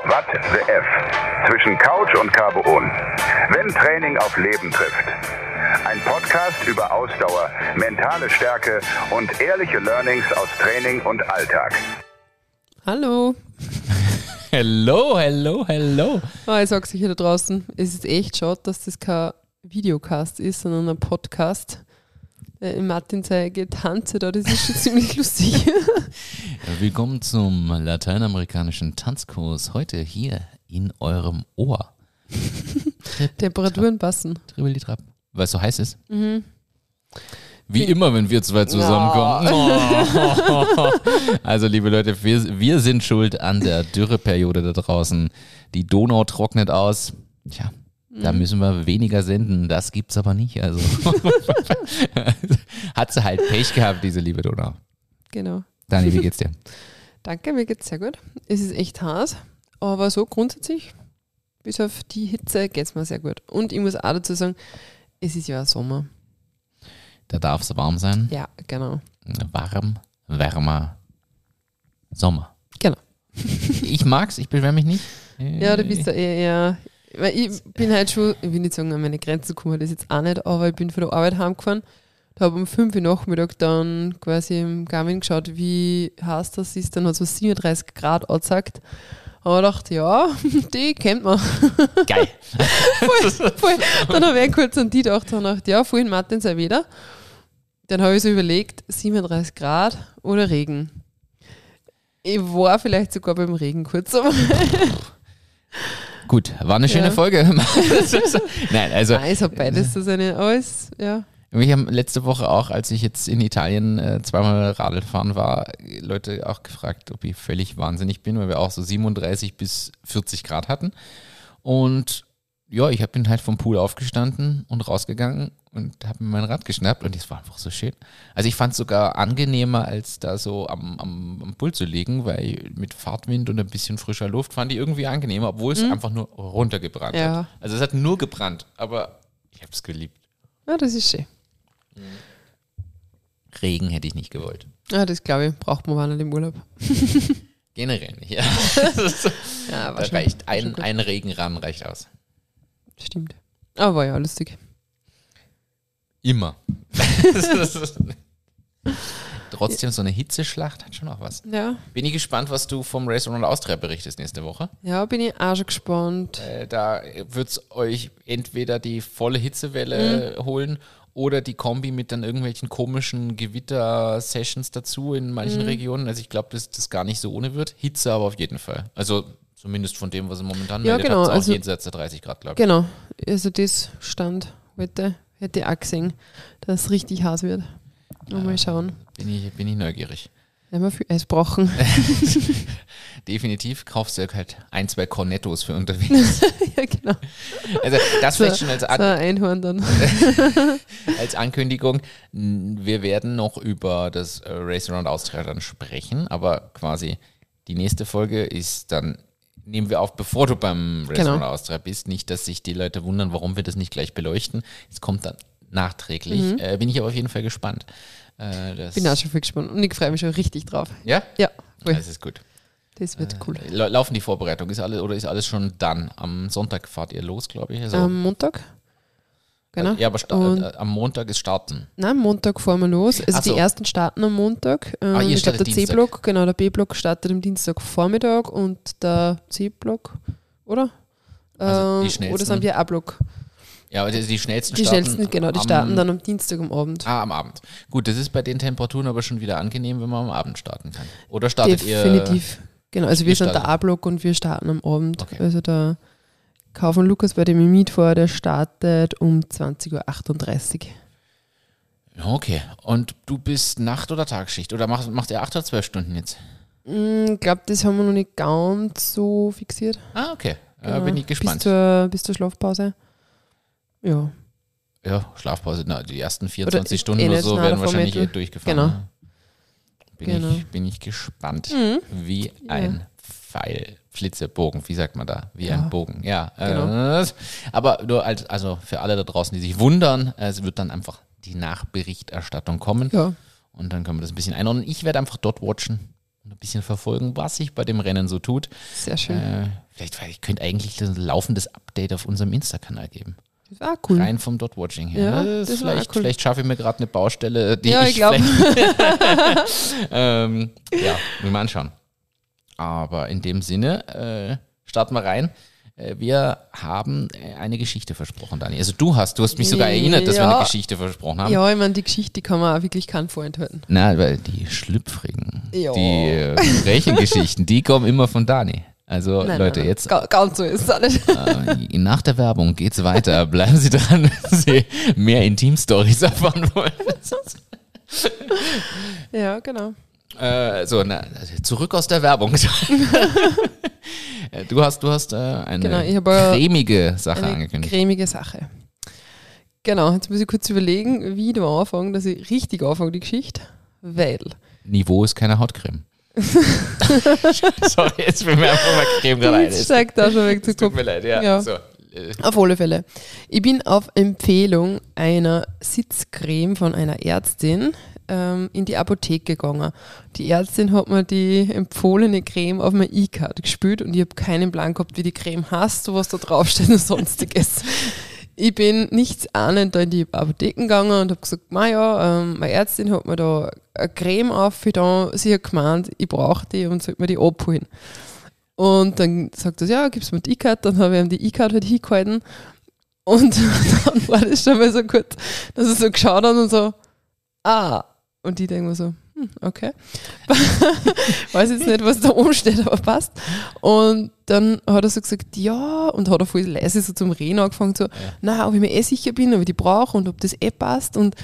What the F? Zwischen Couch und Carboon. Wenn Training auf Leben trifft. Ein Podcast über Ausdauer, mentale Stärke und ehrliche Learnings aus Training und Alltag. Hallo. Hello. Ich sag's euch hier da draußen, es ist echt schade, dass das kein Videocast ist, sondern ein Podcast. Martin sei Getanze da, das ist schon ziemlich lustig. Willkommen zum lateinamerikanischen Tanzkurs. Heute hier in eurem Ohr. Temperaturen passen. Tribbeli-Trapp. Weil es so heiß ist. Mhm. Wie immer, wenn wir zwei zusammenkommen. Oh. Also, liebe Leute, wir sind schuld an der Dürreperiode da draußen. Die Donau trocknet aus. Tja, da müssen wir weniger senden. Das gibt's aber nicht. Also hat sie halt Pech gehabt, diese liebe Donau. Genau. Dani, wie geht's dir? Danke, mir geht's sehr gut. Es ist echt heiß, aber so grundsätzlich, bis auf die Hitze, geht's mir sehr gut. Und ich muss auch dazu sagen, es ist ja Sommer. Da darf es warm sein. Ja, genau. Wärmer Sommer. Genau. Ich mag's, ich beschwere mich nicht. Ja, du bist da eher, weil ich bin halt schon, ich will nicht sagen, an meine Grenzen gekommen, das jetzt auch nicht, aber ich bin von der Arbeit heimgefahren, habe um 5 Uhr Nachmittag dann quasi im Garmin geschaut, wie heiß das ist, dann hat es so 37 Grad angezeigt. Aber ich dachte, ja, die kennt man. Geil. voll. Dann habe ich kurz an die gedacht und dachte, ja, vorhin Martin sei wieder. Dann habe ich so überlegt, 37 Grad oder Regen. Ich war vielleicht sogar beim Regen kurz, aber gut, war eine schöne Folge. Nein, also. Es hat beides so seine, alles, ja. Wir haben letzte Woche auch, als ich jetzt in Italien zweimal Radl fahren war, Leute auch gefragt, ob ich völlig wahnsinnig bin, weil wir auch so 37 bis 40 Grad hatten. Und ja, ich bin halt vom Pool aufgestanden und rausgegangen und habe mir mein Rad geschnappt und das war einfach so schön. Also ich fand es sogar angenehmer, als da so am Pool zu liegen, weil mit Fahrtwind und ein bisschen frischer Luft fand ich irgendwie angenehmer, obwohl es einfach nur runtergebrannt hat. Also es hat nur gebrannt, aber ich habe es geliebt. Ja, das ist schön. Regen hätte ich nicht gewollt. Ja, das glaube ich, braucht man nicht im Urlaub. Generell nicht, ja. Ja, da reicht ein Regenrahmen reicht aus. Stimmt. Aber war ja lustig. Immer. Trotzdem, so eine Hitzeschlacht hat schon auch was. Ja. Bin ich gespannt, was du vom Race Around Austria berichtest nächste Woche. Ja, bin ich auch schon gespannt. Da wird es euch entweder die volle Hitzewelle holen oder die Kombi mit dann irgendwelchen komischen Gewitter-Sessions dazu in manchen Regionen. Also ich glaube, dass das gar nicht so ohne wird. Hitze aber auf jeden Fall. Also zumindest von dem, was er momentan meldet, genau, hat es auch also, jenseits der 30 Grad, glaube ich. Genau, also das stand heute, hätte ich auch gesehen, dass es richtig heiß wird. Mal schauen. Bin ich neugierig. Wenn wir viel Eis brauchen. Definitiv, kaufst du halt 1-2 Cornettos für unterwegs. Ja, genau. Also das vielleicht schon als Einhorn dann. Als Ankündigung. Wir werden noch über das Race Around Austria dann sprechen, aber quasi die nächste Folge ist dann, nehmen wir auf, bevor du beim Race Around Austria bist. Nicht, dass sich die Leute wundern, warum wir das nicht gleich beleuchten. Es kommt dann nachträglich. Bin ich aber auf jeden Fall gespannt. Bin auch schon viel gespannt und ich freue mich schon richtig drauf. Ja? Ja, voll. Das ist gut. Das wird cool. Laufen die Vorbereitungen? Ist alles schon dann? Am Sonntag fahrt ihr los, glaube ich? Also, am Montag? Genau. Ja, aber am Montag ist Starten. Nein, am Montag fahren wir los. Also die ersten starten am Montag. Ihr ich glaube, der C-Block, genau, der B-Block startet am Dienstagvormittag und der C-Block, oder? Also die schnellsten. Oder sind wir A-Block? Ja, aber die schnellsten die starten. Schnellsten, genau, die starten dann am Dienstag am Abend. Am Abend. Gut, das ist bei den Temperaturen aber schon wieder angenehm, wenn man am Abend starten kann. Oder startet ihr? Definitiv. Genau, also wir sind der A-Block und wir starten am Abend. Okay. Also der Kauf von Lukas, bei dem ich mitfahre, der startet um 20.38 Uhr. Okay. Und du bist Nacht- oder Tagsschicht? Oder macht ihr 8 oder 12 Stunden jetzt? Ich glaube, das haben wir noch nicht ganz so fixiert. Okay. Genau. Bin ich gespannt. Bis zur Schlafpause. Ja. Ja, Schlafpause, die ersten 24 Stunden oder so werden wahrscheinlich durchgefahren. Genau. Bin ich gespannt. Wie ein Pfeil, Flitzebogen, wie sagt man da? Wie ein Bogen, ja. Genau. Aber nur also für alle da draußen, die sich wundern, es wird dann einfach die Nachberichterstattung kommen. Ja. Und dann können wir das ein bisschen einordnen. Ich werde einfach dort watchen und ein bisschen verfolgen, was sich bei dem Rennen so tut. Sehr schön. Ich könnte eigentlich ein laufendes Update auf unserem Insta-Kanal geben. Das war cool. Rein vom Dot-Watching her. Ja, Das das war vielleicht, cool. vielleicht schaffe ich mir gerade eine Baustelle, die Ja, ich glaube. ja, wir mal anschauen. Aber in dem Sinne, starten wir rein. Wir haben eine Geschichte versprochen, Dani. Also du hast mich sogar erinnert, dass wir eine Geschichte versprochen haben. Ja, ich meine, die Geschichte, die kann man auch wirklich keinen vorenthalten. Na, weil die schlüpfrigen, Ja. die Rechengeschichten, die kommen immer von Dani. Also Leute, nein. jetzt Ganz so ist es auch nicht. nach der Werbung geht's weiter. Bleiben Sie dran, wenn Sie mehr Intim-Stories erfahren wollen. Ja, genau. Zurück aus der Werbung. Du hast eine Genau, ich hab cremige Sache Eine angekündigt. cremige Sache. Genau, jetzt muss ich kurz überlegen, wie du anfangen, dass ich richtig anfange, die Geschichte. Weil. Niveau ist keine Hautcreme. Sorry, jetzt fällt mir einfach mal Creme gerade ein. Jetzt steigt da schon weg zu Tut Kopf. mir leid, ja. Ja. So. Auf alle Fälle. Ich bin auf Empfehlung einer Sitzcreme von einer Ärztin in die Apotheke gegangen. Die Ärztin hat mir die empfohlene Creme auf mein E-Card gespielt und ich habe keinen Plan gehabt, wie die Creme heißt, was da draufsteht und sonstiges. Ich bin nichts ahnend da in die Apotheken gegangen und habe gesagt, meine Ärztin hat mir da eine Creme aufgetan, sie hat gemeint, ich brauche die und sollte mir die abholen. Und dann sagt er, ja, gib's mir die E-Card, dann habe ich ihm die E-Card halt hingehalten und dann war das schon mal so gut, dass er so geschaut hat und so, und ich denke mir so, okay. Weiß jetzt nicht, was da oben steht, aber passt. Und dann hat er so gesagt, ja, und hat er voll leise so zum Reden angefangen, so, ob ich mir sicher bin, ob ich die brauche und ob das passt und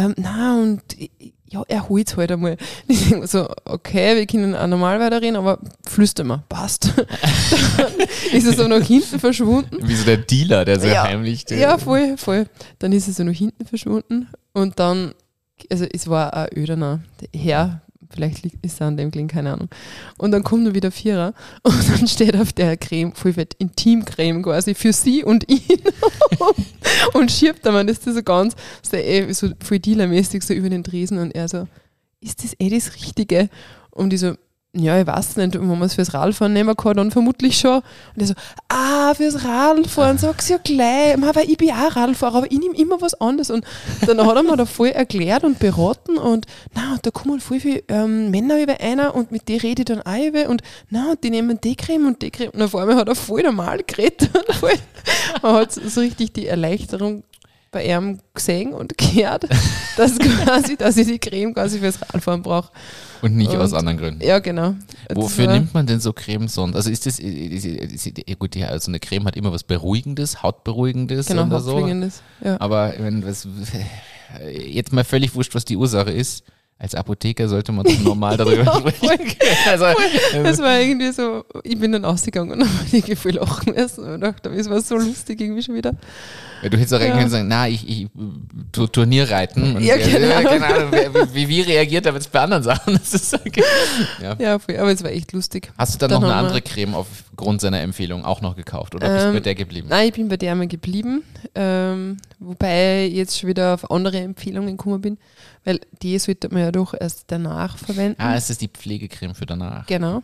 er holt es halt einmal. Ich denke mir so, okay, wir können auch normal weiterreden, aber flüster mal, passt. Dann ist er so nach hinten verschwunden. Wie so der Dealer, der so heimlich... Ja, voll. Dann ist er so nach hinten verschwunden und dann, also es war ein Ödener, der Herr, vielleicht ist er an dem gelegen, keine Ahnung. Und dann kommt er wieder Vierer und dann steht auf der Creme, voll fett Intimcreme quasi, für sie und ihn. Und schiebt er, das ist so ganz, so voll dealermäßig so über den Tresen und er so, ist das das Richtige? Und ich so, ja, ich weiß nicht, wenn man es fürs Radfahren nehmen kann, dann vermutlich schon. Und er so, fürs Radfahren, sag's ja gleich. Weil ich bin auch Radfahrer, aber ich nehme immer was anderes. Und dann hat er mir da voll erklärt und beraten und da kommen voll viele Männer über einer und mit denen rede ich dann auch über und die nehmen die Creme und die Creme. Und auf einmal hat er voll normal geredet. Man hat so richtig die Erleichterung bei ihm gesehen und gehört, dass ich die Creme quasi fürs Radfahren brauche. Und nicht aus anderen Gründen. Ja, genau. Wofür nimmt man denn so Creme sonst? Also ist das, gut, also eine Creme hat immer was Beruhigendes, Hautberuhigendes genau, oder so. Ja. Aber jetzt mal völlig wurscht, was die Ursache ist. Als Apotheker sollte man doch normal darüber sprechen. Das war irgendwie so, ich bin dann ausgegangen und habe irgendwie voll lachen müssen und dachte, es war so lustig irgendwie schon wieder. Ja, du hättest auch reingehen können und sagen, ich Turnier reiten. Und ja, genau. Keine Ahnung, wie reagiert er jetzt bei anderen Sachen? Das ist okay. Ja, voll, aber es war echt lustig. Hast du dann noch eine andere Creme aufgrund seiner Empfehlung auch noch gekauft oder bist du bei der geblieben? Nein, ich bin bei der mal geblieben, wobei ich jetzt schon wieder auf andere Empfehlungen gekommen bin, weil die sollte man ja doch erst danach verwenden. Es ist die Pflegecreme für danach. Genau.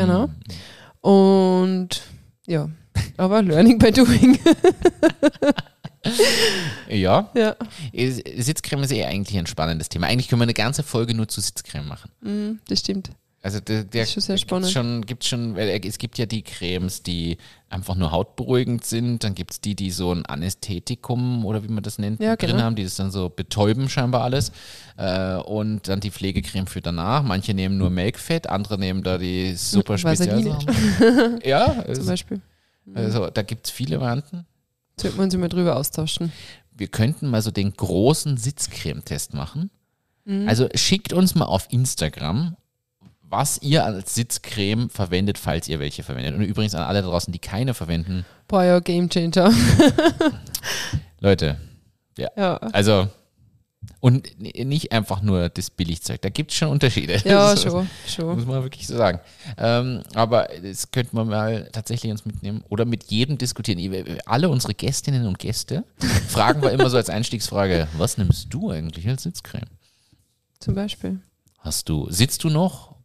Und ja, aber Learning by Doing. Ja. Sitzcreme ist eigentlich ein spannendes Thema. Eigentlich können wir eine ganze Folge nur zu Sitzcreme machen. Das stimmt. Also das ist schon sehr spannend. Es gibt ja die Cremes, die einfach nur hautberuhigend sind. Dann gibt es die so ein Anästhetikum oder wie man das nennt, drin haben, die das dann so betäuben scheinbar alles. Und dann die Pflegecreme für danach. Manche nehmen nur Milchfett, andere nehmen da die super Spezialsachen. Ja, zum Beispiel. Also da gibt es viele Varianten. Sollten wir uns mal drüber austauschen. Wir könnten mal so den großen Sitzcremetest machen. Also schickt uns mal auf Instagram, was ihr als Sitzcreme verwendet, falls ihr welche verwendet. Und übrigens an alle da draußen, die keine verwenden. Boah, ja, Gamechanger. Leute, ja. Also, und nicht einfach nur das Billigzeug. Da gibt es schon Unterschiede. Ja, schon. Muss man wirklich so sagen. Aber das könnten wir mal tatsächlich uns mitnehmen oder mit jedem diskutieren. Alle unsere Gästinnen und Gäste fragen wir immer so als Einstiegsfrage, was nimmst du eigentlich als Sitzcreme? Zum Beispiel. Sitzt du noch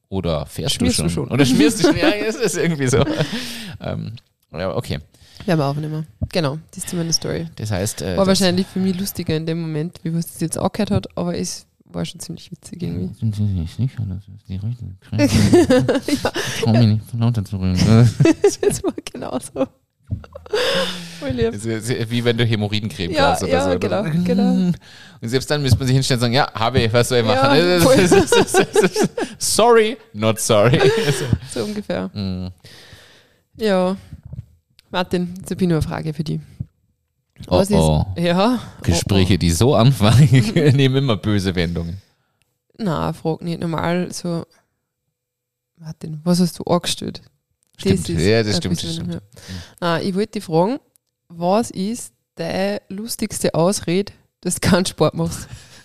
Oder fährst Schmierst du du schon? schon? Oder schmierst du schon? Ja, ist das irgendwie so. Ja, okay. Werden wir aufnehmen. Genau, das ist meine Story. Das heißt, War wahrscheinlich für mich lustiger in dem Moment, wie was das jetzt angehört hat, aber es war schon ziemlich witzig irgendwie. Sind Sie nicht sicher, dass es die richtige Ich trau mich nicht von lauter zu reden. Das war genauso. Voll lieb. Wie wenn du Hämorrhoidencreme Ja, brauchst oder ja, so. genau, Oder? genau. Und selbst dann müsste man sich hinstellen und sagen, ja, habe ich, was soll ich machen? Ja, voll. Sorry, not sorry. So ungefähr. Mm. Ja. Martin, jetzt habe ich nur eine Frage für dich. Oh, oh. Ja. Gespräche, die so anfangen, nehmen immer böse Wendungen. Nein, frag nicht. Normal so, Martin, was hast du angestellt? Stimmt, ja, das ein stimmt. bisschen, Das stimmt. ja. Nein, ich wollte dich fragen, was ist deine lustigste Ausrede, dass du keinen Sport machst?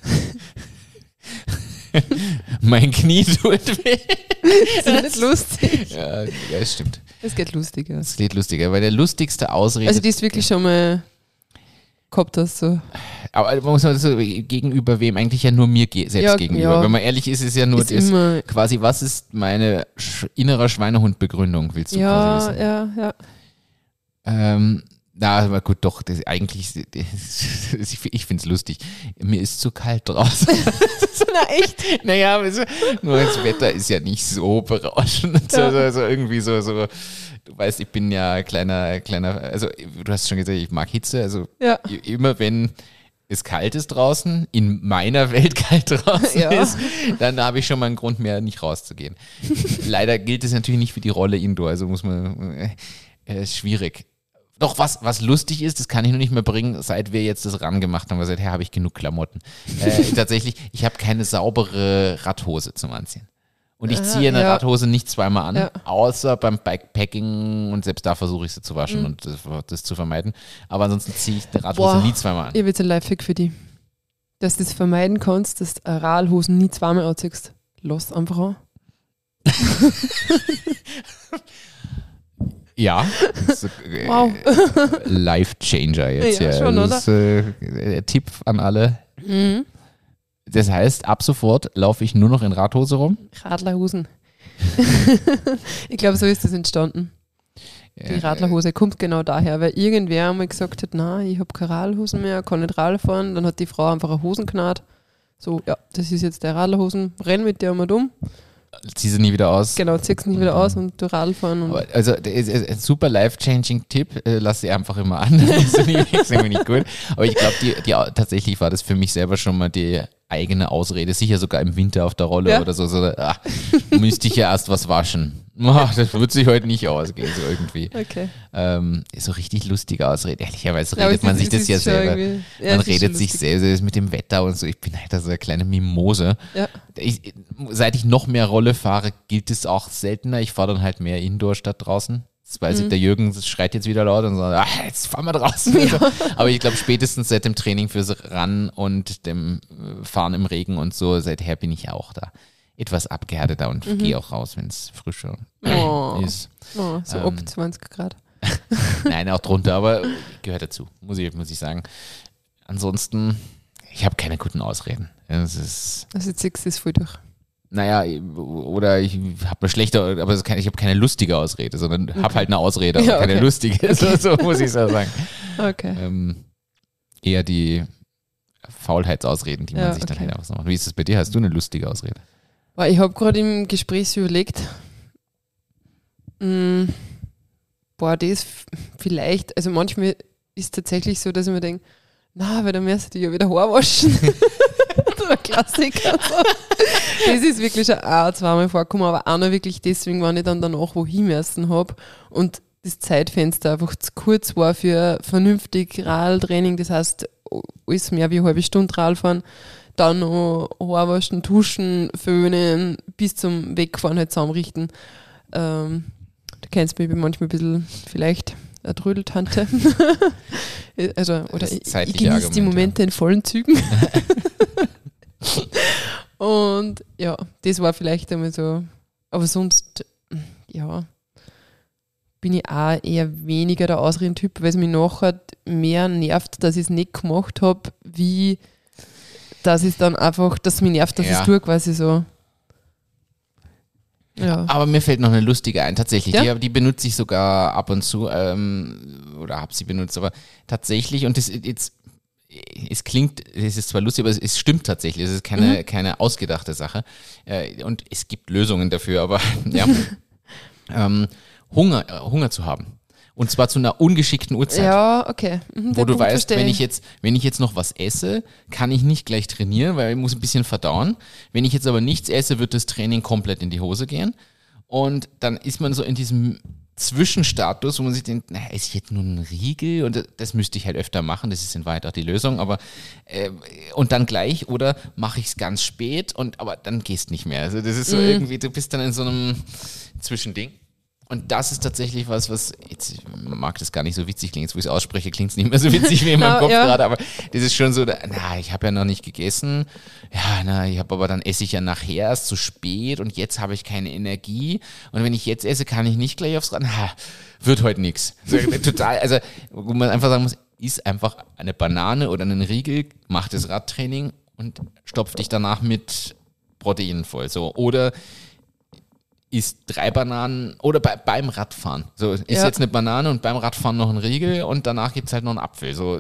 Mein Knie tut weh. Das ist nicht lustig. Ja, das stimmt. Es geht lustiger. Das geht lustiger, weil der lustigste Ausrede. Also die ist wirklich schon mal gehabt hast, so. Aber man muss mal so, gegenüber wem? Eigentlich ja nur mir selbst Ja, gegenüber. ja. Wenn man ehrlich ist, ist ja nur Ist das, immer, quasi, was ist meine innerer Schweinehund-Begründung, willst du quasi wissen? ja. Na, aber gut, doch, eigentlich, ich finde es lustig. Mir ist zu kalt draußen. Na echt? Naja, nur das Wetter ist ja nicht so berauschend. Ja. Also irgendwie so, du weißt, ich bin ja kleiner, also du hast schon gesagt, ich mag Hitze, also Ja. immer wenn es kalt ist draußen, in meiner Welt kalt draußen Ja. ist, dann habe ich schon mal einen Grund mehr, nicht rauszugehen. Leider gilt es natürlich nicht für die Rolle Indoor, also muss man, schwierig. Doch, was lustig ist, das kann ich noch nicht mehr bringen, seit wir jetzt das RAN gemacht haben, weil seither habe ich genug Klamotten. Tatsächlich, ich habe keine saubere Radhose zum Anziehen. Und ich ziehe eine ja. Radhose nicht zweimal an, Ja. außer beim Bikepacking, und selbst da versuche ich sie zu waschen und das zu vermeiden. Aber ansonsten ziehe ich eine Radhose nie zweimal an. Ich habe jetzt ein Lifehack für dich. Dass du das vermeiden kannst, dass du Radhosen nie zweimal anziehst. Lass einfach an. Ja, so, Wow. Life Changer jetzt. Ja, schon, das ist, Tipp an alle. Mhm. Das heißt, ab sofort laufe ich nur noch in Radhose rum. Radlerhosen. Ich glaube, so ist das entstanden. Die Radlerhose kommt genau daher, weil irgendwer einmal gesagt hat, nein, ich habe keine Radlerhosen mehr, kann nicht Radl fahren. Dann hat die Frau einfach eine Hosen genäht. So, ja, das ist jetzt der Radlerhosen, renn mit der einmal dumm. Zieh sie nie wieder aus. Genau, ziehst nicht wieder aus und du Radl fahren. Und Aber, also, das ist ein super life-changing-Tipp. Lass sie einfach immer an. Das ist nämlich nicht gut. Aber ich glaube, tatsächlich war das für mich selber schon mal die eigene Ausrede. Sicher sogar im Winter auf der Rolle Ja. oder so. Müsste ich ja erst was waschen. Das wird sich heute nicht ausgehen, so irgendwie. okay. So richtig lustige Ausrede. Ehrlicherweise Ja, aber redet man es sich ist- das es ja ist schon selber. irgendwie- ja, Man es ist redet schon sich lustig. selber mit dem Wetter und so. Ich bin halt so eine kleine Mimose. Ja. Seit ich noch mehr Rolle fahre, gilt es auch seltener. Ich fahre dann halt mehr Indoor statt draußen. Das weiß ich, der Jürgen schreit jetzt wieder laut und sagt, jetzt fahren wir draußen. Aber ich glaube, spätestens seit dem Training fürs RAN und dem Fahren im Regen und so, seither bin ich auch da etwas abgehärteter und gehe auch raus, wenn es frischer Oh. ist. Oh, so ab 20 Grad. Nein, auch drunter, aber gehört dazu, muss ich sagen. Ansonsten, ich habe keine guten Ausreden. Es ist, Also jetzt ziehst du das voll durch. naja, oder ich habe eine schlechte, aber ich habe keine lustige Ausrede, sondern habe halt eine Ausrede, aber Ja, keine okay. lustige. So muss ich es ja sagen. Okay. Eher die Faulheitsausreden, die man Ja, sich dann okay. halt einfach so macht. Wie ist es bei dir? Hast du eine lustige Ausrede? Weil ich habe gerade im Gespräch so überlegt, das vielleicht, also manchmal ist es tatsächlich so, dass ich mir denke, na, weil dann müsste ich ja wieder Haar waschen. So ein Klassiker. So. Das ist wirklich schon auch zweimal vorgekommen, aber auch noch wirklich deswegen, wenn ich dann danach wohin müssen habe und das Zeitfenster einfach zu kurz war für vernünftig Radtraining, das heißt, alles mehr wie eine halbe Stunde Rad fahren, dann noch Haar waschen, duschen, föhnen, bis zum Wegfahren halt zusammenrichten. Du kennst mich, ich bin manchmal ein bisschen vielleicht eine Trödeltante. Also, oder Das ich zeitliche genieße die Argument, Momente in vollen Zügen. Und ja, das war vielleicht einmal so. Aber sonst, ja, bin ich auch eher weniger der Ausredentyp, weil es mich nachher mehr nervt, dass ich es nicht gemacht habe, wie dass es dann einfach, dass es mich nervt, dass ich Ja. es tue, quasi so. Ja. Aber mir fällt noch eine lustige ein, tatsächlich. Ja? Die benutze ich sogar ab und zu, oder habe sie benutzt, aber tatsächlich, und das jetzt, es klingt, es ist zwar lustig, aber es stimmt tatsächlich. Es ist keine ausgedachte Sache. Und es gibt Lösungen dafür, aber ja. Hunger zu haben. Und zwar zu einer ungeschickten Uhrzeit. Ja, okay. Wo du weißt, wenn ich jetzt noch was esse, kann ich nicht gleich trainieren, weil ich muss ein bisschen verdauen. Wenn ich jetzt aber nichts esse, wird das Training komplett in die Hose gehen. Und dann ist man so in diesem Zwischenstatus, wo man sich denkt, naja, esse ich jetzt nur einen Riegel? Und das müsste ich halt öfter machen, das ist in Wahrheit auch die Lösung. Aber und dann gleich, oder mache ich es ganz spät, aber dann gehst nicht mehr. Also das ist so irgendwie, du bist dann in so einem Zwischending. Und das ist tatsächlich was jetzt mag das gar nicht so witzig klingen, jetzt wo ich es ausspreche, klingt es nicht mehr so witzig wie in meinem Kopf gerade, aber das ist schon so, ich habe ja noch nicht gegessen, dann esse ich ja nachher erst zu spät und jetzt habe ich keine Energie und wenn ich jetzt esse, kann ich nicht gleich aufs Rad, wird heute nichts. So, total, also wo man einfach sagen muss, iss einfach eine Banane oder einen Riegel, mach das Radtraining und stopf dich danach mit Proteinen voll, so, oder isst 3 Bananen oder beim Radfahren. So, isst jetzt eine Banane und beim Radfahren noch einen Riegel und danach gibt es halt noch einen Apfel. So,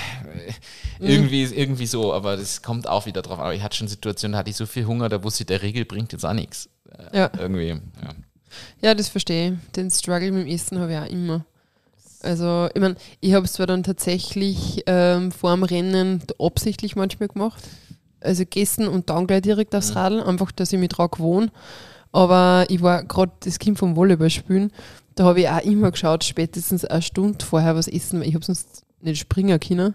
irgendwie so, aber das kommt auch wieder drauf. Aber ich hatte schon Situationen, da hatte ich so viel Hunger, da wusste ich, der Riegel bringt jetzt auch nichts. Irgendwie, ja. Ja, das verstehe ich. Den Struggle mit dem Essen habe ich auch immer. Also, ich meine, ich habe es zwar dann tatsächlich vor dem Rennen absichtlich manchmal gemacht. Also gegessen und dann gleich direkt aufs Radl, einfach, dass ich mich dran gewohne. Aber ich war gerade das Kind vom Volleyballspielen, da habe ich auch immer geschaut, spätestens eine Stunde vorher was essen, weil ich habe sonst nicht springen können.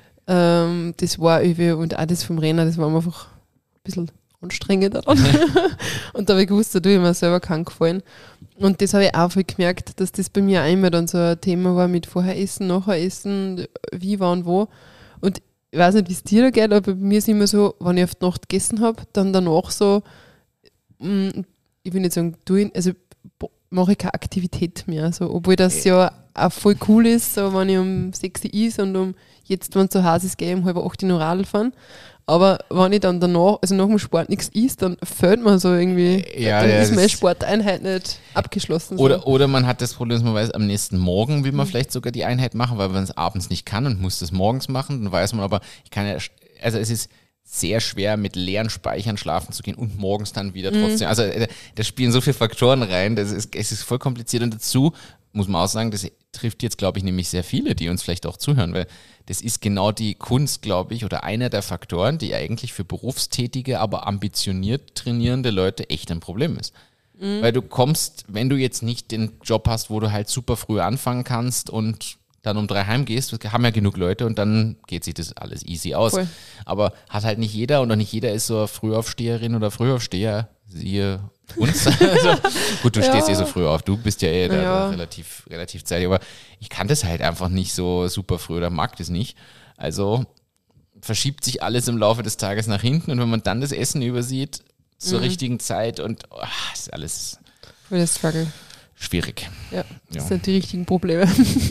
Das war irgendwie, und auch das vom Rennen, das war mir einfach ein bisschen anstrengender dann. Und da habe ich gewusst, da tue ich mir selber keinen Gefallen. Und das habe ich auch viel gemerkt, dass das bei mir auch immer dann so ein Thema war mit vorher essen, nachher essen, wie, wann, wo. Und ich weiß nicht, wie es dir da geht, aber bei mir ist immer so, wenn ich auf die Nacht gegessen habe, dann danach so, ich will nicht sagen, mache ich keine Aktivität mehr. So, obwohl das ja auch voll cool ist, so, wenn ich um 6 Uhr ist und jetzt, wenn es so heiß ist, gehe ich um 7:30 noch Radl fahren. Aber wenn ich dann danach, also nach dem Sport nichts isst, dann fällt mir so irgendwie, dann ist meine Sporteinheit nicht abgeschlossen. So. Oder man hat das Problem, dass man weiß, am nächsten Morgen will man vielleicht sogar die Einheit machen, weil man es abends nicht kann und muss das morgens machen. Dann weiß man aber, also es ist sehr schwer, mit leeren Speichern schlafen zu gehen und morgens dann wieder trotzdem. Also da spielen so viele Faktoren rein, es ist voll kompliziert. Und dazu muss man auch sagen, das trifft jetzt, glaube ich, nämlich sehr viele, die uns vielleicht auch zuhören, weil das ist genau die Kunst, glaube ich, oder einer der Faktoren, die eigentlich für berufstätige, aber ambitioniert trainierende Leute echt ein Problem ist. Weil du kommst, wenn du jetzt nicht den Job hast, wo du halt super früh anfangen kannst und dann um 3 heimgehst, haben ja genug Leute und dann geht sich das alles easy aus. Cool. Aber hat halt nicht jeder und auch nicht jeder ist so eine Frühaufsteherin oder Frühaufsteher, siehe uns. Also, gut, du stehst so früh auf, du bist ja relativ zeitig, aber ich kann das halt einfach nicht so super früh oder mag das nicht. Also verschiebt sich alles im Laufe des Tages nach hinten und wenn man dann das Essen übersieht, zur richtigen Zeit und ist alles für das Struggle. Schwierig. Ja, das sind die richtigen Probleme.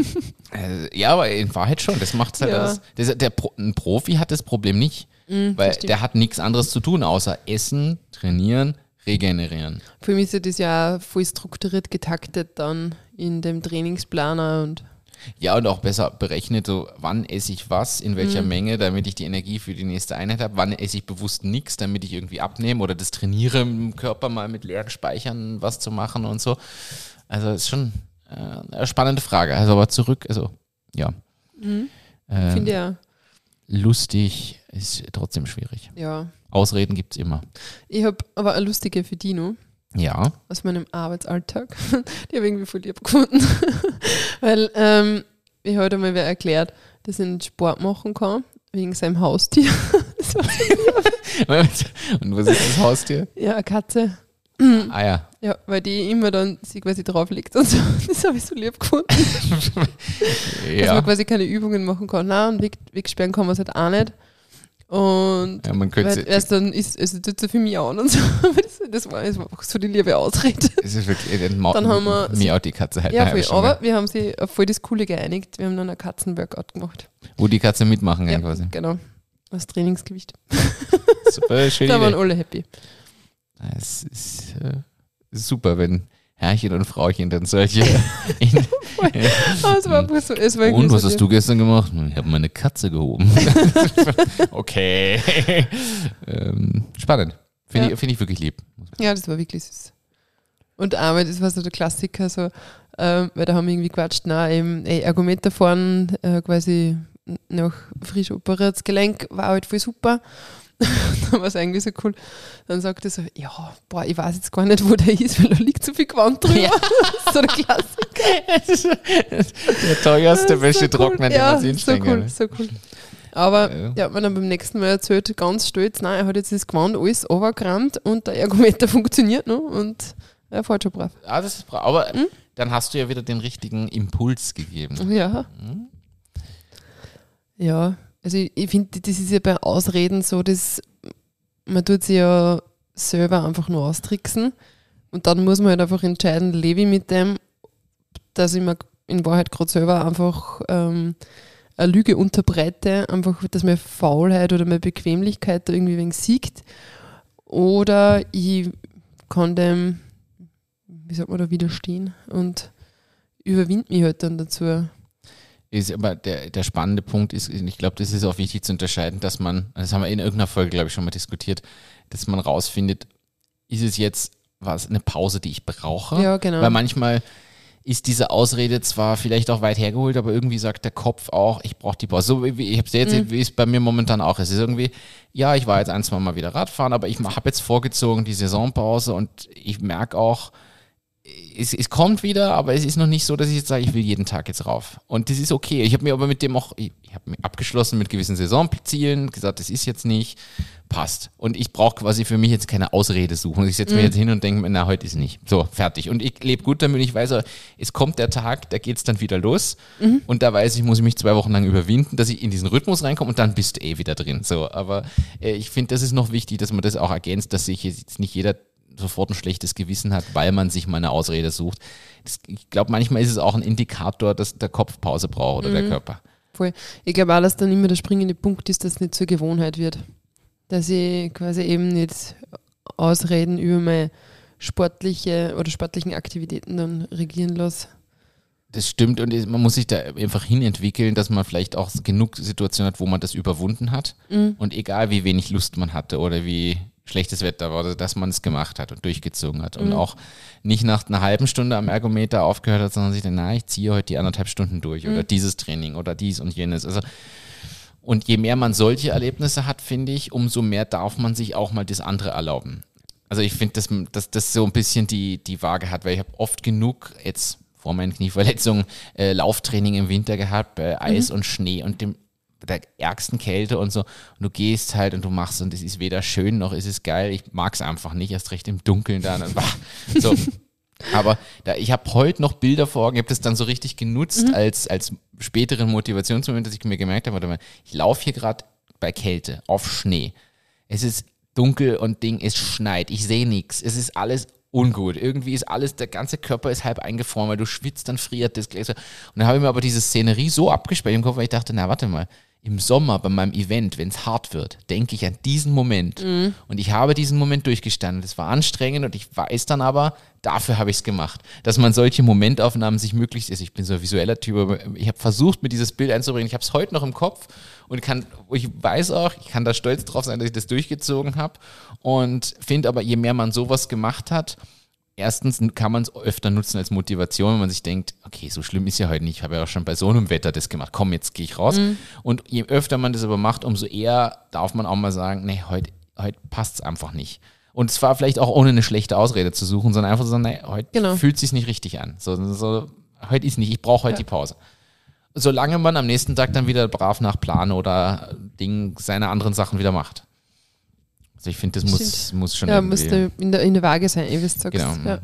Ja, aber in Wahrheit schon. Das macht halt alles. Ein Profi hat das Problem nicht, weil der hat nichts anderes zu tun, außer essen, trainieren, regenerieren. Für mich ist das ja voll strukturiert getaktet dann in dem Trainingsplaner und und auch besser berechnet, so wann esse ich was, in welcher Menge, damit ich die Energie für die nächste Einheit habe, wann esse ich bewusst nichts, damit ich irgendwie abnehme oder das trainiere im Körper mal mit leeren Speichern was zu machen und so. Also ist schon eine spannende Frage. Also aber zurück, finde ja. Lustig ist trotzdem schwierig. Ja. Ausreden gibt es immer. Ich habe aber eine lustige für die noch. Ja. Aus meinem Arbeitsalltag. Die habe ich irgendwie voll lieb gefunden. Weil ich heute mal wer erklärt, dass er nicht Sport machen kann, wegen seinem Haustier. Das war so Und was ist das Haustier? Ja, eine Katze. Ah ja. Ja, weil die immer dann sie quasi drauf liegt und so. Das habe ich so lieb gefunden. Dass man quasi keine Übungen machen kann. Nein, und wegsperren kann man es halt auch nicht. Und man könnte erst dann ist es tut so für mich an und so. Das war einfach so die liebe Ausrede. Es ist wirklich, dann haben wir miaut die Katze halt. Ja, voll, aber wir haben sie auf voll das Coole geeinigt. Wir haben dann einen Katzenworkout gemacht. Wo die Katze mitmachen kann quasi. Genau. Das Trainingsgewicht. Super, schön. Da waren alle happy. Es ist super, wenn Herrchen und Frauchen dann solche. Es war einfach so. Es war Und irgendwie was so hast du gestern gemacht? Ich habe meine Katze gehoben. Okay. Spannend. Finde ich wirklich lieb. Ja, das war wirklich süß. Und einmal, das war so der Klassiker, so, weil da haben wir irgendwie gequatscht, eben Ergometer fahren, quasi noch frisch operiertes Gelenk, war halt voll super. Dann war es irgendwie so cool. Dann sagt er so, ja, boah, ich weiß jetzt gar nicht, wo der ist, weil da liegt so viel Gewand drüber. Ja. So der Klassiker. Der teuerste Wäschetrockner, den man sich hinstellen kann. So cool. Aber der hat mir dann beim nächsten Mal erzählt, ganz stolz, nein, er hat jetzt das Gewand alles runtergerammt und der Ergometer funktioniert noch und er fährt schon brav. Ah, das ist brav. Aber dann hast du ja wieder den richtigen Impuls gegeben. Ja. Ja, also ich finde, das ist ja bei Ausreden so, dass man tut sich ja selber einfach nur austricksen und dann muss man halt einfach entscheiden, lebe ich mit dem, dass ich mir in Wahrheit gerade selber einfach eine Lüge unterbreite, einfach, dass meine Faulheit oder meine Bequemlichkeit da irgendwie ein wenig siegt, oder ich kann dem, wie sagt man da, widerstehen und überwinde mich halt dann dazu. Ist aber der spannende Punkt ist, ich glaube, das ist auch wichtig zu unterscheiden, dass man, das haben wir in irgendeiner Folge, glaube ich, schon mal diskutiert, dass man rausfindet, ist es jetzt eine Pause, die ich brauche? Ja, genau. Weil manchmal ist diese Ausrede zwar vielleicht auch weit hergeholt, aber irgendwie sagt der Kopf auch, ich brauche die Pause. So wie ich habe es jetzt, wie es bei mir momentan auch ist. Es ist irgendwie, ja, ich war jetzt 1-2 Mal wieder Radfahren, aber ich habe jetzt vorgezogen die Saisonpause und ich merke auch, es kommt wieder, aber es ist noch nicht so, dass ich jetzt sage, ich will jeden Tag jetzt rauf. Und das ist okay. Ich habe mir aber mit dem auch, ich habe mich abgeschlossen mit gewissen Saisonzielen, gesagt, das ist jetzt nicht, passt. Und ich brauche quasi für mich jetzt keine Ausrede suchen. Ich setze mir jetzt hin und denke mir, na, heute ist nicht. So, fertig. Und ich lebe gut damit. Ich weiß, es kommt der Tag, da geht es dann wieder los. Und da weiß ich, muss ich mich 2 Wochen lang überwinden, dass ich in diesen Rhythmus reinkomme und dann bist du wieder drin. So, aber ich finde, das ist noch wichtig, dass man das auch ergänzt, dass sich jetzt nicht jeder sofort ein schlechtes Gewissen hat, weil man sich mal eine Ausrede sucht. Ich glaube, manchmal ist es auch ein Indikator, dass der Kopf Pause braucht oder der Körper. Voll. Ich glaube auch, dass dann immer der springende Punkt ist, dass es nicht zur Gewohnheit wird. Dass ich quasi eben nicht Ausreden über meine sportlichen Aktivitäten dann regieren lasse. Das stimmt und man muss sich da einfach hinentwickeln, dass man vielleicht auch genug Situationen hat, wo man das überwunden hat und egal wie wenig Lust man hatte oder wie schlechtes Wetter war, dass man es gemacht hat und durchgezogen hat und auch nicht nach einer halben Stunde am Ergometer aufgehört hat, sondern sich dann, ich ziehe heute die 1,5 Stunden durch oder dieses Training oder dies und jenes. Also, und je mehr man solche Erlebnisse hat, finde ich, umso mehr darf man sich auch mal das andere erlauben. Also ich finde, dass das so ein bisschen die Waage hat, weil ich habe oft genug jetzt vor meinen Knieverletzungen Lauftraining im Winter gehabt, bei Eis und Schnee und der ärgsten Kälte und so. Und du gehst halt und du machst und es ist weder schön noch ist es geil. Ich mag es einfach nicht, erst recht im Dunkeln da. So. Aber ich habe heute noch Bilder vor Augen, ich habe das dann so richtig genutzt als späteren Motivationsmoment, dass ich mir gemerkt habe, warte mal, ich laufe hier gerade bei Kälte auf Schnee. Es ist dunkel und es schneit, ich sehe nichts, es ist alles ungut. Irgendwie ist alles, der ganze Körper ist halb eingefroren, weil du schwitzt, dann friert das gleich so. Und dann habe ich mir aber diese Szenerie so abgespeichert im Kopf, weil ich dachte, na warte mal, im Sommer bei meinem Event, wenn es hart wird, denke ich an diesen Moment. Und ich habe diesen Moment durchgestanden. Das war anstrengend und ich weiß dann aber, dafür habe ich es gemacht. Dass man solche Momentaufnahmen sich möglichst ist. Ich bin so ein visueller Typ, aber ich habe versucht, mir dieses Bild einzubringen. Ich habe es heute noch im Kopf und ich weiß auch, ich kann da stolz drauf sein, dass ich das durchgezogen habe und finde aber, je mehr man sowas gemacht hat, erstens kann man es öfter nutzen als Motivation, wenn man sich denkt, okay, so schlimm ist ja heute nicht, ich habe ja auch schon bei so einem Wetter das gemacht, komm, jetzt gehe ich raus. Und je öfter man das aber macht, umso eher darf man auch mal sagen, nee, heute passt es einfach nicht. Und zwar vielleicht auch ohne eine schlechte Ausrede zu suchen, sondern einfach so sagen, nee, heute fühlt es sich nicht richtig an. So, heute ist nicht, ich brauche heute die Pause. Solange man am nächsten Tag dann wieder brav nach Plan oder seine anderen Sachen wieder macht. Also ich finde, das muss schon irgendwie... Ja, muss in der Waage sein, wie du sagst. Genau.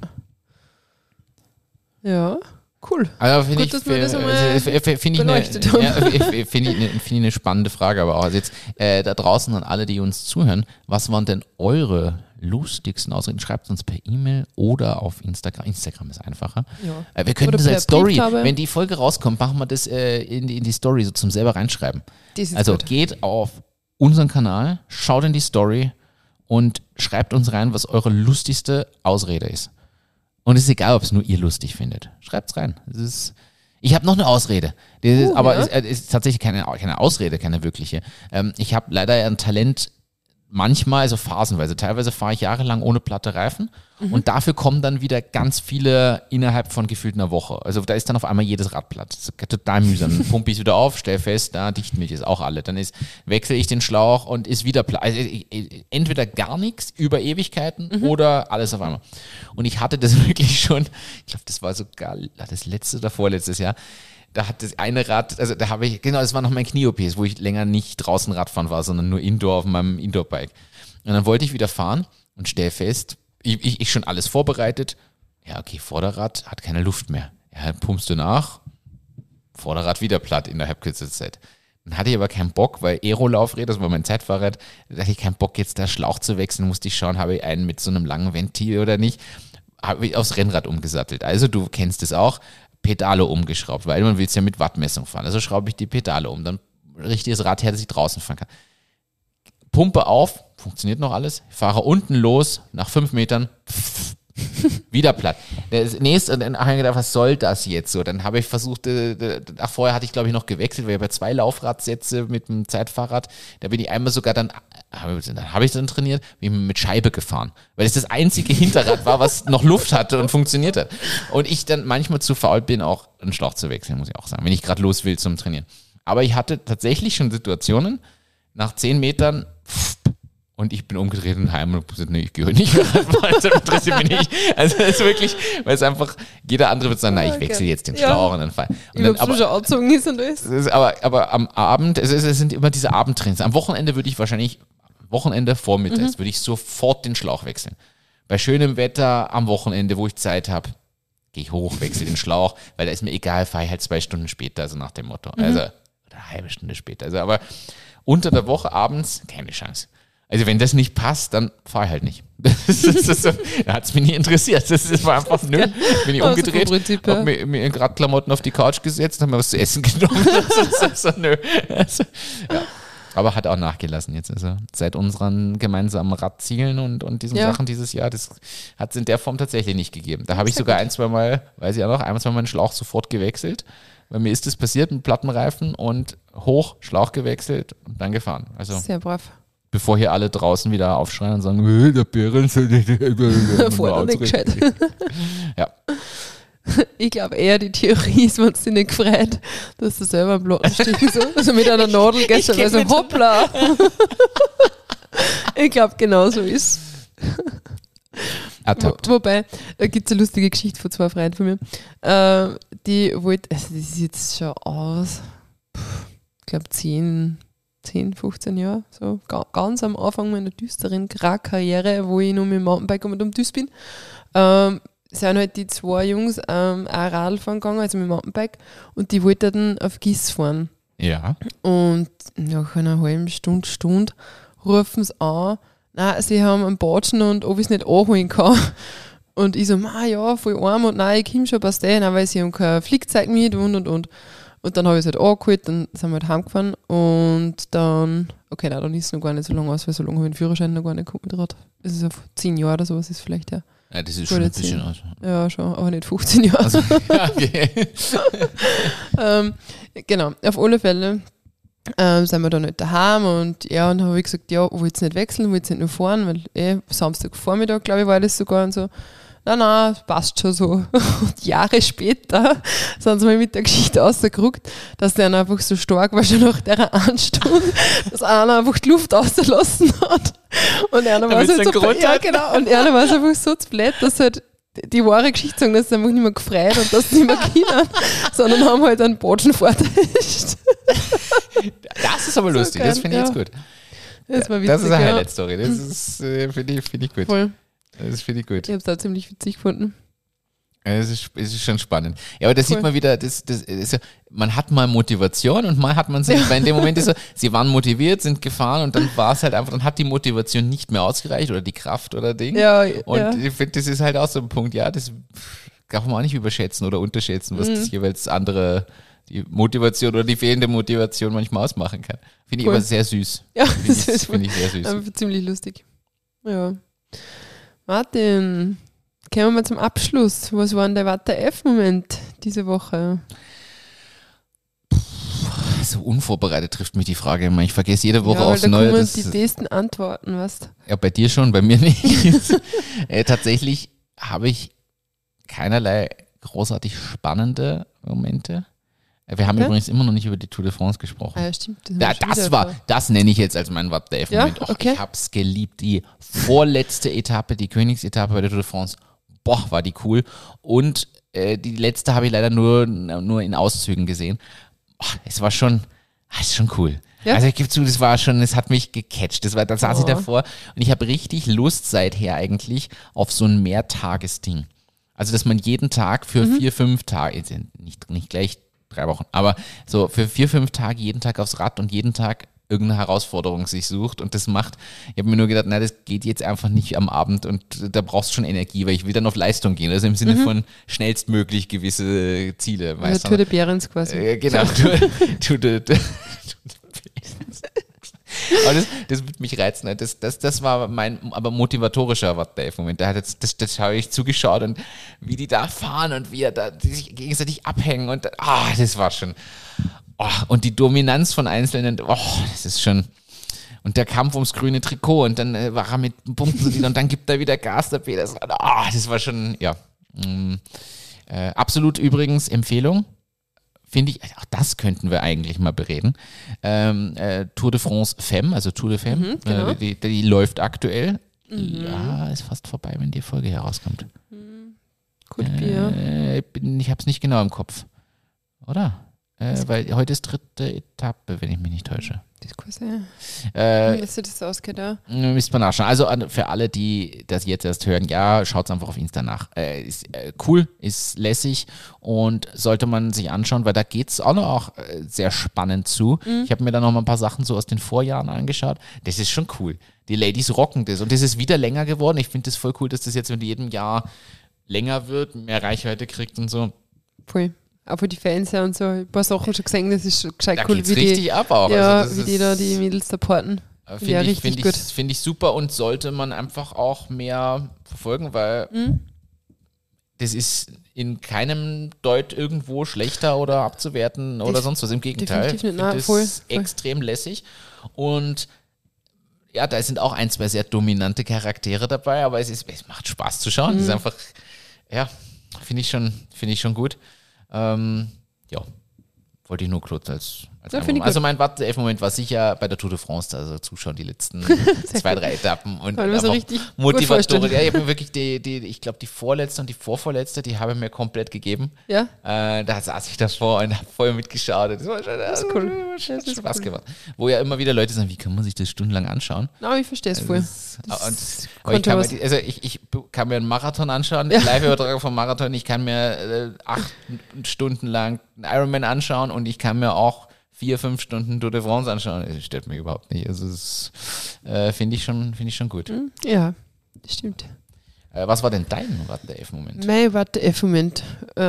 Ja, cool. Also gut, dass wir das einmal beleuchtet haben. Finde ich eine spannende Frage, aber auch also jetzt da draußen an alle, die uns zuhören, was waren denn eure lustigsten Ausreden? Schreibt uns per E-Mail oder auf Instagram. Instagram ist einfacher. Ja. Wir können das als Story, wenn die Folge rauskommt, machen wir das in die Story so zum selber reinschreiben. Also gut. Geht auf unseren Kanal, schaut in die Story und schreibt uns rein, was eure lustigste Ausrede ist. Und es ist egal, ob es nur ihr lustig findet. Schreibt's rein. Ich habe noch eine Ausrede. Aber es ist tatsächlich keine Ausrede, keine wirkliche. Ich habe leider ein Talent, manchmal, also phasenweise. Teilweise fahre ich jahrelang ohne platte Reifen und dafür kommen dann wieder ganz viele innerhalb von gefühlt einer Woche. Also da ist dann auf einmal jedes Rad platt. Das ist total mühsam. Dann pumpe ich es wieder auf, stell fest, da Dichtmilch ist auch alle. Dann wechsle ich den Schlauch und ist wieder platt. Also entweder gar nichts über Ewigkeiten oder alles auf einmal. Und ich hatte das wirklich schon, ich glaube, das war sogar das letzte oder vorletztes Jahr. Da hat das eine Rad, also da habe ich, genau, das war noch mein Knie-OPs, wo ich länger nicht draußen Radfahren war, sondern nur Indoor auf meinem Indoor-Bike. Und dann wollte ich wieder fahren und stell fest, ich schon alles vorbereitet. Ja, okay, Vorderrad hat keine Luft mehr. Ja, dann pumpst du nach, Vorderrad wieder platt innerhalb kürzester Zeit. Dann hatte ich aber keinen Bock, weil Aero-Laufräder, das war mein Zeitfahrrad, da hatte ich keinen Bock, jetzt da Schlauch zu wechseln, musste ich schauen, habe ich einen mit so einem langen Ventil oder nicht. Habe ich aufs Rennrad umgesattelt. Also du kennst es auch, Pedale umgeschraubt, weil man will es ja mit Wattmessung fahren. Also schraube ich die Pedale um, dann richte ich das Rad her, dass ich draußen fahren kann. Pumpe auf, funktioniert noch alles, fahre unten los, nach 5 Metern, wieder platt. Das nächste, und dann habe ich gedacht, was soll das jetzt so? Dann habe ich versucht, vorher hatte ich glaube ich noch gewechselt, weil ich bei 2 Laufradsätze mit dem Zeitfahrrad, da bin ich einmal sogar dann habe ich dann trainiert, bin ich mit Scheibe gefahren, weil es das einzige Hinterrad war, was noch Luft hatte und funktioniert hat. Und ich dann manchmal zu faul bin, auch einen Schlauch zu wechseln, muss ich auch sagen, wenn ich gerade los will zum Trainieren. Aber ich hatte tatsächlich schon Situationen, nach 10 Metern und ich bin umgedreht und heim und gesagt, nee, ich gehöre nicht mehr rein, das interessiert mich nicht. Also das ist wirklich, weil es einfach, jeder andere wird sagen, na, ich wechsle jetzt den Schlauch und dann fall. Ich habe schon angezogen ist und alles. Aber am Abend, es sind immer diese Abendtrainings. Am Wochenende würde ich wahrscheinlich, Wochenende vormittags, würde ich sofort den Schlauch wechseln. Bei schönem Wetter am Wochenende, wo ich Zeit habe, gehe ich hoch, wechsle den Schlauch, weil da ist mir egal, fahre ich halt 2 Stunden später, also nach dem Motto. Also, oder eine halbe Stunde später. Also, aber unter der Woche abends, keine Chance. Also wenn das nicht passt, dann fahre ich halt nicht. Da hat es mich nie interessiert. Das war einfach, nö, bin ich umgedreht, habe mir in Radklamotten auf die Couch gesetzt, habe mir was zu essen genommen. Nö. Ja. Aber hat auch nachgelassen jetzt. Also seit unseren gemeinsamen Radzielen und diesen Sachen dieses Jahr, das hat es in der Form tatsächlich nicht gegeben. Da habe ich sogar ein, zwei Mal einen Schlauch sofort gewechselt. Weil mir ist das passiert mit Plattenreifen und hoch, Schlauch gewechselt und dann gefahren. Also sehr brav. Bevor hier alle draußen wieder aufschreien und sagen, der Behrens vorher nicht gescheit. Ja. Ich glaube eher, die Theorie ist, wenn es dich nicht gefreut, dass du selber am Plattenstich so, also mit einer Nadel gehst, weil so hoppla. Ich glaube, genau so ist. Wobei, da gibt es eine lustige Geschichte von 2 Freunden von mir. Die wollten, also das ist jetzt schon aus, ich glaube 10, 15 Jahre, so ganz am Anfang meiner düsteren Karriere, wo ich noch mit dem Mountainbike um und düst bin, sind halt die 2 Jungs auch Radl fahren gegangen, also mit dem Mountainbike, und die wollten dann auf Gis fahren. Ja. Und nach einer halben Stunde rufen sie an, nein, sie haben einen Batschen und ob ich es nicht anholen kann. Und ich so, ja, voll arm und nein, ich komme schon, passt weil sie haben kein Flickzeug mit und. Und dann habe ich es halt angeholt, dann sind wir halt heimgefahren und dann, okay, nein, dann ist es noch gar nicht so lange aus, weil so lange habe ich den Führerschein noch gar nicht gehabt mit Rad. Das ist auf 10 Jahre oder sowas ist vielleicht, ja. Ja, das ist schon ein bisschen aus. Ja, schon, aber nicht 15 Jahre. Also, okay. Genau, auf alle Fälle sind wir dann nicht daheim und dann habe ich gesagt, ja, wollt ihr nicht wechseln, wollt ihr nicht nur fahren, weil Samstagvormittag, glaube ich, war das sogar und so. Nein, passt schon so. Und Jahre später sind sie mal mit der Geschichte rausgerückt, dass der einfach so stark war, schon nach der Anstunde, dass einer einfach die Luft rausgelassen hat. Und einer war halt so, ja, genau, und einer war einfach so zu blöd, dass halt die wahre Geschichte sagen, dass sie einfach nicht mehr gefreut und dass sie nicht mehr können, sondern haben halt einen Botschen vortäuscht. Das ist aber lustig, das finde ich jetzt gut. Das war witzig, das ist eine Highlight-Story, das ist, finde ich gut. Voll. Das finde ich gut. Ich habe es auch ziemlich witzig gefunden. Es ist schon spannend. Ja, aber da sieht man wieder, man hat mal Motivation und mal hat man sie nicht, weil in dem Moment ist so, sie waren motiviert, sind gefahren und dann war es halt einfach, dann hat die Motivation nicht mehr ausgereicht oder die Kraft oder Ding. Ja, und ich finde, das ist halt auch so ein Punkt, ja, das darf man auch nicht überschätzen oder unterschätzen, was das jeweils andere, die Motivation oder die fehlende Motivation manchmal ausmachen kann. Finde ich aber sehr süß. Ja, finde ich sehr süß. Aber ziemlich lustig. Ja. Martin, kommen wir mal zum Abschluss. Was war denn der Watte-F-Moment diese Woche? So unvorbereitet trifft mich die Frage immer. Ich vergesse jede Woche aufs da Neue. kommen die besten Antworten, weißt Ja, bei dir schon, bei mir nicht. Tatsächlich habe ich keinerlei großartig spannende Momente. Wir haben übrigens immer noch nicht über die Tour de France gesprochen. Ah, ja, stimmt. Das nenne ich jetzt als meinen Watt-Dave-Moment. Ja? Okay. Ich habe es geliebt. Die vorletzte Etappe, die Königsetappe bei der Tour de France, boah, war die cool. Und die letzte habe ich leider nur in Auszügen gesehen. Es war schon, ist schon cool. Ja? Also ich gebe zu, es hat mich gecatcht. Da saß ich davor und ich habe richtig Lust seither eigentlich auf so ein Mehrtagesding. Also dass man jeden Tag für 4-5 Tage, nicht gleich 3 Wochen, aber so für 4-5 Tage jeden Tag aufs Rad und jeden Tag irgendeine Herausforderung sich sucht und das macht. Ich habe mir nur gedacht, das geht jetzt einfach nicht am Abend und da brauchst du schon Energie, weil ich will dann auf Leistung gehen. Also im Sinne von schnellstmöglich gewisse Ziele. Also Tour de Behrens quasi. Genau, Tour de Aber das wird mich reizen. Das war mein aber motivatorischer Watt-Dave-Moment. Das habe ich zugeschaut und wie die da fahren und wie die sich gegenseitig abhängen und das war schon. Und die Dominanz von Einzelnen, das ist schon. Und der Kampf ums grüne Trikot und dann war er mit Punkten und dann gibt er wieder Gas, der Peter. Das war schon, ja. Absolut übrigens Empfehlung. Finde ich, auch das könnten wir eigentlich mal bereden. Tour de France Femme, also Tour de Femme, genau. Die läuft aktuell. Ja, ist fast vorbei, wenn die Folge herauskommt. Could be, Ich habe es nicht genau im Kopf. Oder? Weil heute ist 3. Etappe, wenn ich mich nicht täusche. Das kann sein. Wie das ausgeht, ja. Müsste man nachschauen. Also für alle, die das jetzt erst hören, ja, schaut es einfach auf Insta nach. Ist cool, ist lässig und sollte man sich anschauen, weil da geht es auch noch sehr spannend zu. Ich habe mir da noch mal ein paar Sachen so aus den Vorjahren angeschaut. Das ist schon cool. Die Ladies rocken das und das ist wieder länger geworden. Ich finde das voll cool, dass das jetzt mit jedem Jahr länger wird, mehr Reichweite kriegt und so. Voll. Auch für die Fans ja und so. Ein paar Sachen schon gesehen, das ist schon gescheit cool. Da geht's richtig ab auch. Ja, also wie die da die Mädels supporten. Finde ich super und sollte man einfach auch mehr verfolgen, weil das ist in keinem Deut irgendwo schlechter oder abzuwerten oder sonst was. Im Gegenteil. Definitiv nicht. Das ist extrem lässig und ja, da sind auch 1, 2 sehr dominante Charaktere dabei, aber es macht Spaß zu schauen. Es ist einfach, ja, finde ich schon gut. Ja, wollte ich nur kurz als also mein Watt-Dave-Moment war sicher bei der Tour de France, also zuschauen die letzten 2, 3 Etappen und so richtig Motivatoren. Ja, ich habe mir wirklich ich glaube die vorletzte und die vorvorletzte, die habe ich mir komplett gegeben. Ja. Da saß ich davor und habe voll mitgeschaut. Das war schon cool. Hat Spaß gemacht. Wo ja immer wieder Leute sagen, wie kann man sich das stundenlang anschauen? Na, ich verstehe es voll. Ich kann mir einen Marathon anschauen, Live-Übertragung vom Marathon, ich kann mir 8 Stunden lang einen Ironman anschauen und ich kann mir auch 4-5 Stunden Tour de France anschauen. Das stört mich überhaupt nicht. Also das finde ich schon gut. Ja, das stimmt. Was war denn dein Watt-Dave-Moment? Mein Watt-Dave-Moment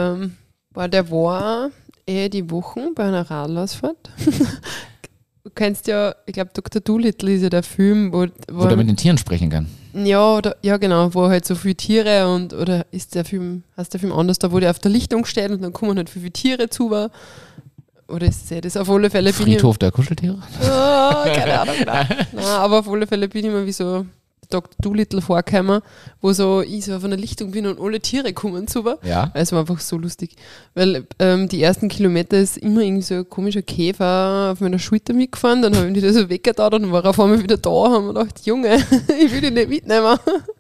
war die Wochen bei einer Radlausfahrt. Du kennst ja, ich glaube, Dr. Dolittle ist ja der Film, wo er mit den Tieren sprechen kann. Ja, genau, wo halt so viele Tiere oder heißt der Film anders da, wo der auf der Lichtung steht und dann kommen halt viele Tiere zu. Oder ist das auf alle Fälle... Friedhof der Kuscheltiere? Keine Ahnung, nein, aber auf alle Fälle bin ich mir wie so Dr. Dolittle vorgekommen, wo so ich so auf einer Lichtung bin und alle Tiere kommen zu. Ja. Es war einfach so lustig, weil die ersten Kilometer ist immer irgendwie so ein komischer Käfer auf meiner Schulter mitgefahren, dann habe ich ihn wieder so weggetan und dann war er auf einmal wieder da und haben wir gedacht, Junge, ich will ihn nicht mitnehmen.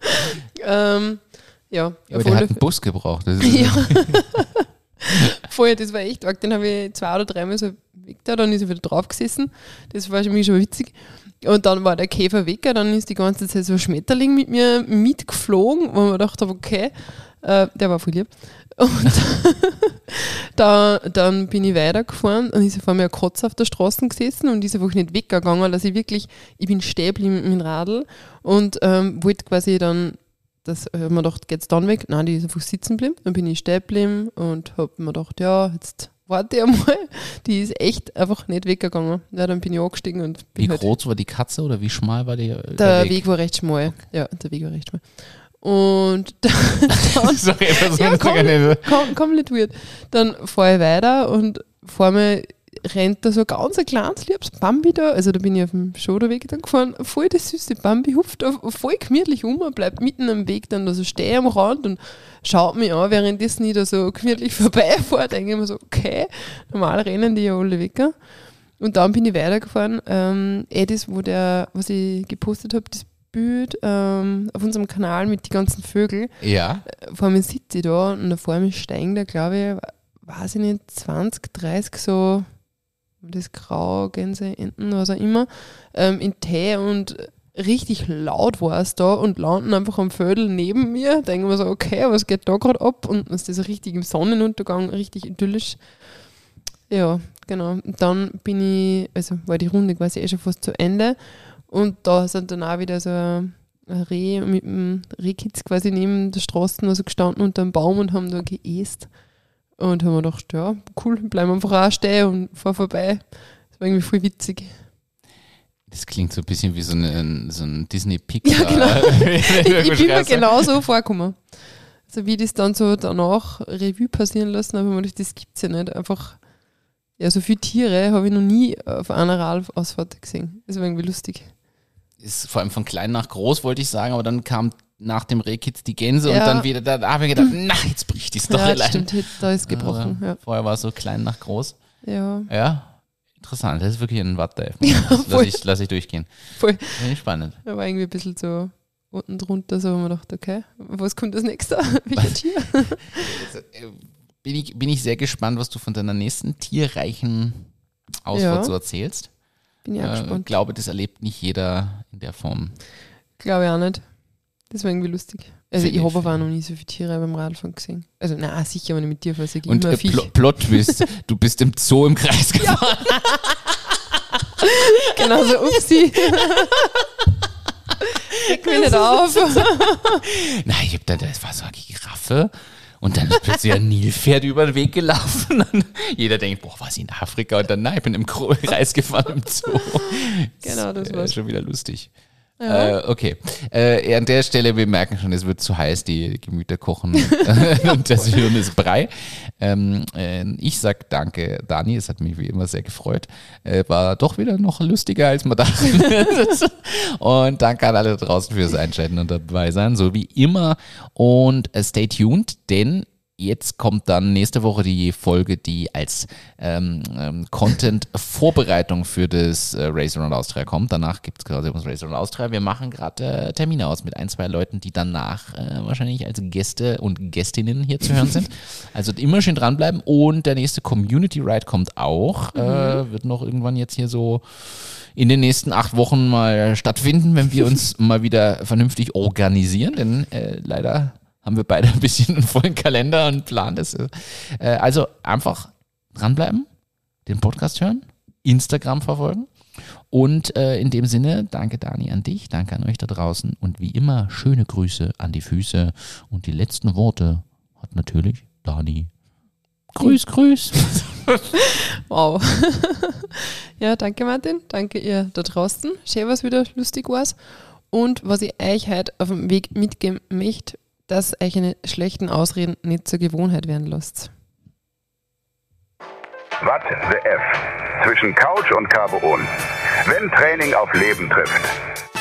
Ja. Aber der hat einen Bus gebraucht. Ja. Voll, das war echt arg. Den habe ich 2 oder 3 Mal so weggetan, dann ist er wieder drauf gesessen. Das war für mich schon witzig. Und dann war der Käfer weg, dann ist die ganze Zeit so ein Schmetterling mit mir mitgeflogen, wo man gedacht habe, okay, der war voll lieb. Und dann bin ich weitergefahren und ist vor mir ein Kotz auf der Straße gesessen und ist einfach nicht weggegangen, dass ich bin stehen geblieben mit dem Radl und wollte quasi dann, mir gedacht, geht's dann weg? Nein, die ist einfach sitzen geblieben. Dann bin ich stehen geblieben und habe mir gedacht, ja, jetzt warte ich einmal. Die ist echt einfach nicht weggegangen. Ja, dann bin ich angestiegen und bin Wie groß war die Katze oder wie schmal war der Weg? Der Weg war recht schmal. Okay. Ja, der Weg war recht schmal. Und dann Sorry, das ja, komplett weird. Dann fahre ich weiter und vor mir rennt da so ein ganz kleines, liebes Bambi da. Also da bin ich auf dem Schoderweg dann gefahren. Voll das süße Bambi hupft voll gemütlich bleibt mitten am Weg dann da so stehen am Rand und schaut mich an, währenddessen ich da so gemütlich vorbeifahre. Denke ich mir so, okay, normal rennen die ja alle weg. Und dann bin ich weitergefahren. Das, was ich gepostet habe, das Bild auf unserem Kanal mit den ganzen Vögeln. Ja. Vor mir sitze ich da und vor mir steigen da, glaube ich, weiß ich nicht, 20, 30 so das Graugänse, Enten, was auch immer, in Tee und richtig laut war es da und landen einfach am Vödel neben mir. Denken wir so, okay, was geht da gerade ab? Und das ist richtig im Sonnenuntergang, richtig idyllisch. Ja, genau. Und dann war die Runde quasi schon fast zu Ende und da sind dann auch wieder so ein Reh mit dem Rehkitz quasi neben der Straße also gestanden unter einem Baum und haben da geäst. Und haben wir gedacht, ja, cool, bleiben wir einfach auch stehen und fahren vorbei. Das war irgendwie voll witzig. Das klingt so ein bisschen wie so ein Disney-Pixar. Ja, genau. ich bin mir genau so vorgekommen. Also wie das dann so danach Revue passieren lassen, aber ich mir gedacht, das gibt es ja nicht. Einfach, ja, so viele Tiere habe ich noch nie auf einer Radausfahrt gesehen. Das war irgendwie lustig. Ist vor allem von klein nach groß, wollte ich sagen, aber dann kam nach dem Rehkitz die Gänse und dann wieder, da habe ich gedacht, na, jetzt bricht die Storyline. Ja, stimmt, da ist gebrochen. Ja. Vorher war es so klein nach groß. Ja. Ja, interessant. Das ist wirklich ein Watte. Ja, lass ich durchgehen. Voll. Spannend. Da war irgendwie ein bisschen so unten drunter, so wo man dachte, okay, was kommt als nächster? Welcher Tier? Bin ich sehr gespannt, was du von deiner nächsten tierreichen Ausfahrt so erzählst. Bin ich auch gespannt. Ich glaube, das erlebt nicht jeder in der Form. Glaube ich auch nicht. Das war irgendwie lustig. Also ich habe aber auch noch nie so viele Tiere beim Radfahren gesehen. Also nein, sicher, wenn ich mit dir fahre, sage ich und immer Viech. Plot-Twist, du bist im Zoo im Kreis gefahren. Genau so, upsi. Reg mich nicht auf. Nein, das war so eine Giraffe. Und dann ist plötzlich ein Nilpferd über den Weg gelaufen. Und jeder denkt, boah, war sie in Afrika? Und dann, nein, ich bin im Kreis gefahren im Zoo. Genau, das war's. Schon wieder lustig. Ja. Okay. An der Stelle, wir merken schon, es wird zu heiß, die Gemüter kochen und das Hirn ist Brei. Ich sag danke, Dani, es hat mich wie immer sehr gefreut. War doch wieder noch lustiger, als man dachte. Und danke an alle da draußen fürs Einschalten und dabei sein, so wie immer. Und stay tuned, denn jetzt kommt dann nächste Woche die Folge, die als Content-Vorbereitung für das Race Around Austria kommt. Danach gibt es quasi das Race Around Austria. Wir machen gerade Termine aus mit 1, 2 Leuten, die danach wahrscheinlich als Gäste und Gästinnen hier zu hören sind. Also immer schön dranbleiben. Und der nächste Community Ride kommt auch. Wird noch irgendwann jetzt hier so in den nächsten 8 Wochen mal stattfinden, wenn wir uns mal wieder vernünftig organisieren. Denn leider haben wir beide ein bisschen einen vollen Kalender und planen das. Also einfach dranbleiben, den Podcast hören, Instagram verfolgen und in dem Sinne, danke Dani an dich, danke an euch da draußen und wie immer schöne Grüße an die Füße und die letzten Worte hat natürlich Dani. Grüß. Wow. Ja, danke Martin, danke ihr da draußen. Schön, was wieder lustig war. Und was ich euch heute auf dem Weg mitgeben möchte, dass euch eine schlechten Ausreden nicht zur Gewohnheit werden lasst. What the F? Zwischen Couch und Carbo On. Wenn Training auf Leben trifft.